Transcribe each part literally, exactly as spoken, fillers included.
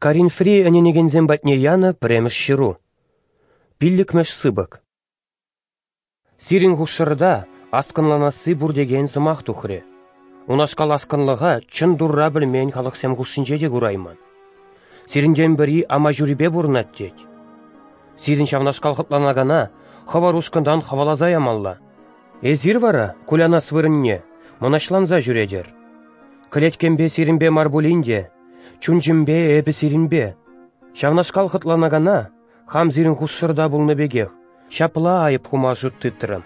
Карин Фри аненегензен батне яна премеш ширу. Пилликмеш сыбык. Сирин хушшырда аскынланасы бурдеген сымақ тухре. Унашкал аскынлыға чын дурра білмен халықсем хушшинже де гурайман. Сиринден бірі ама жүрібе бурнат дед. Сирин шавнашкал хытланагана хавар ушкындан хавалаза ямалла. Эзир вара куляна свырынне, монашланза жүредер. Кілеткенбе сиринбе марбулинде, чунжимбе эбі сиринбе. Шавнашкал хытланагана хам зирин хушшырда булны бегех, шапла айып хума жуттыттырын.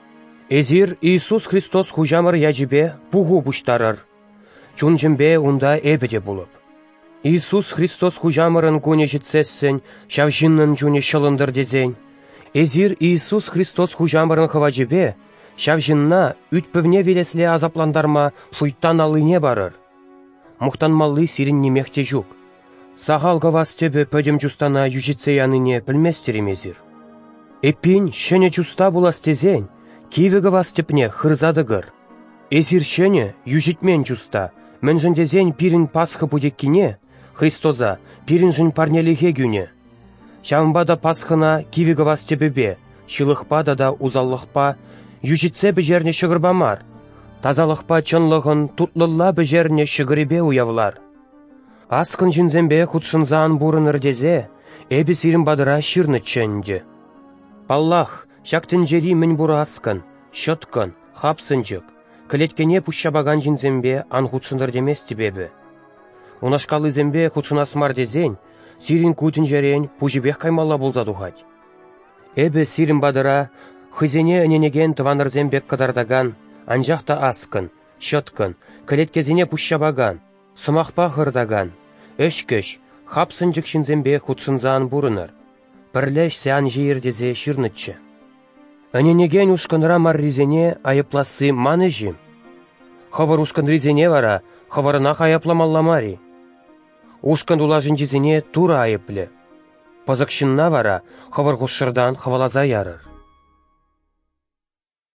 Эзир Иисус Христос хужамыр яжибе пугу буштарыр. Чунжимбе унда эбеде булып. Иисус Христос хужамырын көне жетсессен, шавжиннын жуне шылындыр дезен. Эзир Иисус Христос хужамырын хыважибе, шавжинна ütпівне велесле азапландарма шуйттан алыне барыр. Мұқтанмалы сирин немехте жүк. Сағал гавас төбі пөдім жустана южитсе яныне білместерім Эзир. Эпин шене жуста булас тезен, киві гавас тепне хырзадыгыр. Эзир шене южитмен жуста, мэнжін дезен пирин пасхы будеккине, Христоза пирин жын парнеліге гүне. Шамбада пасхына киві гавас тепебе, шылықпада да узаллықпа, южитсе бежерне шығырбамар. Тазалықпа чынлығын тутлылла бежерне шығыребе уявлар. Аскын жинзембе худшынзан бурыныр дезе, эбі сирин бадыра шырны чэнде. Паллах, шактын жери мін бұра аскын, шыткын, хапсынжык, кілеткене пұшшабаган жинзембе ан худшыныр демес тибебі. Унашкалы зембе худшынасмар дезен, сирин кутын жерен пұжібек каймалла болзадуғад. Эбі сирин бадыра, хызене өненеген тываныр зембек кадардаган, анжақта аскын, шыткын, кілеткезіне пұшшабаган, сымақпа ғырдаган, өшкіш, хапсынжык шинзембе худшынзан бурыныр. Пірлеш сян жиыр дезе шырнытчы. Өненеген ушкынра марризене айыпласы маны жим. Хавар ушкын ризене вара, хаварынақ айыпламалламари. Ушкын улажын жизене тура айыплы. Пазықшынна вара, хавар ғушырдан хавалаза ярыр.